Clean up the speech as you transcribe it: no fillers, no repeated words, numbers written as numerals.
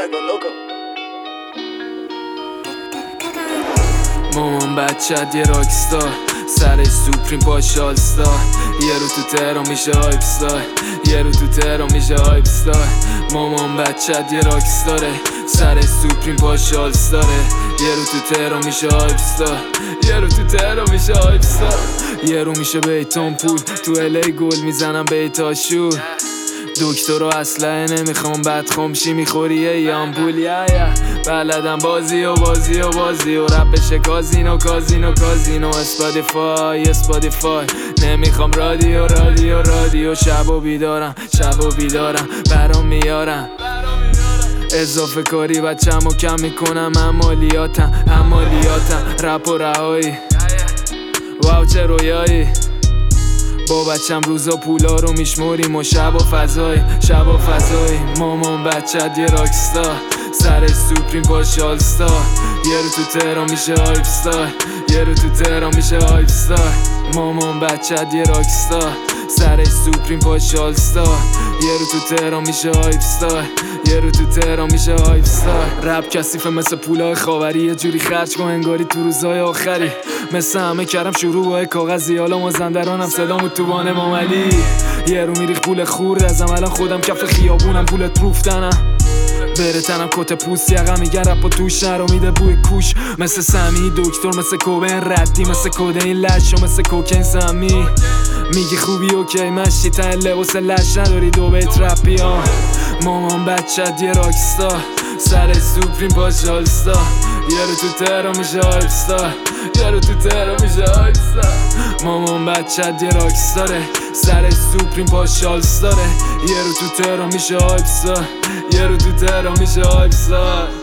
مامان بچت یه راکستار، سرش سوپریم پاش آلستار. یه رو تو تهران میشه هایپستار، یه رو تو تهران میشه هایپستار. مامان بچت یه راکستاره، سرش سوپریم پاش آلستاره. یه رو تو تهران میشه هایپستار، یه رو تو تهران میشه هایپستار. یه رو میشه بیتون پول، تو الی گل میزنم بیتاشور. دکتر و اسلحه نمیخوام، بدخوام شی میخوری یه آمپول. بلدم بازی و بازی و بازی و رپ بشه کازینو کازینو کازینو. اسپادیفای نمیخوام رادیو رادیو رادیو. شب و بیدارم برام میارم اضافه کاری بچه‌مو کم میکنم. عملیاتم رپ و رهایی. واو چه رویایی، با بچم روزا پولا رو میشموریم و شب و فضایی. مامان بچت یه راکستار، سرش سوپریم پاش آلستار. یه رو تو تهران میشه هایپستار، یه رو تو تهران میشه هایپستار. مامان بچت یه راکستار، سرش سوپریم پاش آلستار. یه رو تو تهران میشه هایپستار، یه رو تو تهران میشه هایپستار. رپ کثیفه مثل پولای خاوری، یه جوری خرج کن انگاری تو روزای آخری. مثل همه کردم شروع با کاغذی، حالا مازندرانم صدامو تو وان ماملی. یه رو میریخ پول خور ازم، الان خودم کف خیابونم پولت روفتنم. بره تنم کت پوست یقم میگن رپ و توش نرو میده بوی کوش. مثل سمی دکتر، مثل کوبین ردی، مثل کودین لش و مثل کوکین سمی. میگی خوبی اوکی مشتی تن لباس لش نداری دو بیت رپی ها. مامان بچت یه راکستار، سرش سوپریم پاش آلستار. یه رو تو تهران میشه هایپستار، یه رو تو تهران میشه هایپستار. مامان بچت یه راکستاره، سرش سوپریم پاش آلستاره. یه رو تو تهران میشه هایپستار، یه رو تو تهران میشه هایپستار.